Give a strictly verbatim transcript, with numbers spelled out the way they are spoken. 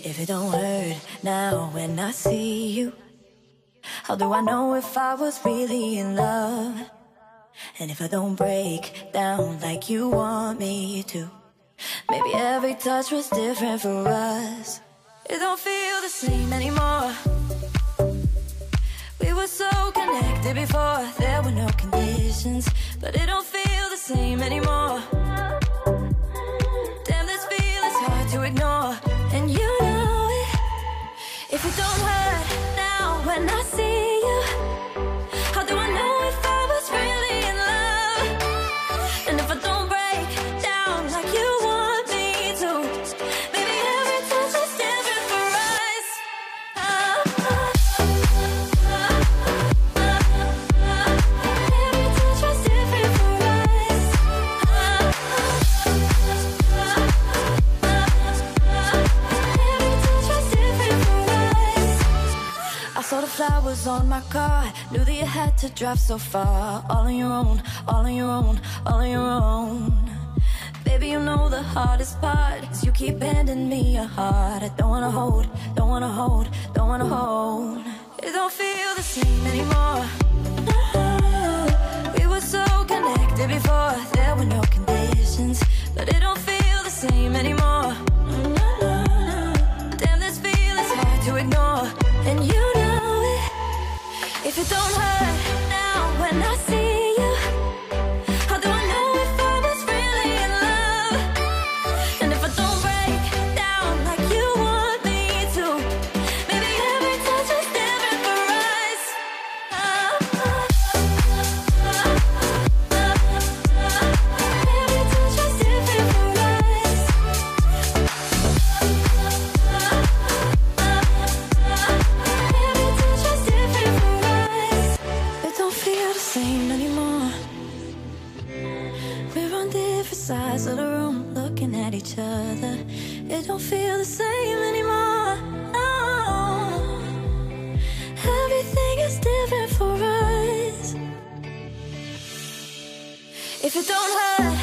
If it don't hurt now when I see you, how do I know if I was really in love? And if I don't break down like you want me to, maybe every touch was different for us. It don't feel the same anymore. We were so connected before, there were no conditions, but it don't feel the same anymore. Damn, this feeling's hard to ignore, and you know it. If it don't hurt now when I see you, how do I know if I was really in love? And if I don't break down like you want me to, maybe every touch is different for us. Oh, oh, oh, oh, oh. Every touch was different for us. Oh, oh, oh, oh, oh. Every touch was different for us. I saw the flowers on my car, knew that you had to drive so far, all on your own, all on your own, all on your own. Baby, you know the hardest part is you keep handing me your heart. I don't wanna hold, don't wanna hold, don't wanna hold. It don't feel the same anymore. We were so connected before, there were no conditions, but it don't feel the same anymore. Damn, this feeling's hard to ignore, and you know it. If it don't hurt now when I see you, how do I know if I was really in love? And if I don't break down like you want me to, maybe every touch is different for us. Oh, oh, oh, oh, oh. Every touch is different for us. Oh, oh, oh, oh. Every touch is different for us. It don't feel the same anymore. We're on different sides of the room, looking at each other. It don't feel the same anymore. No, everything is different for us. If it don't hurt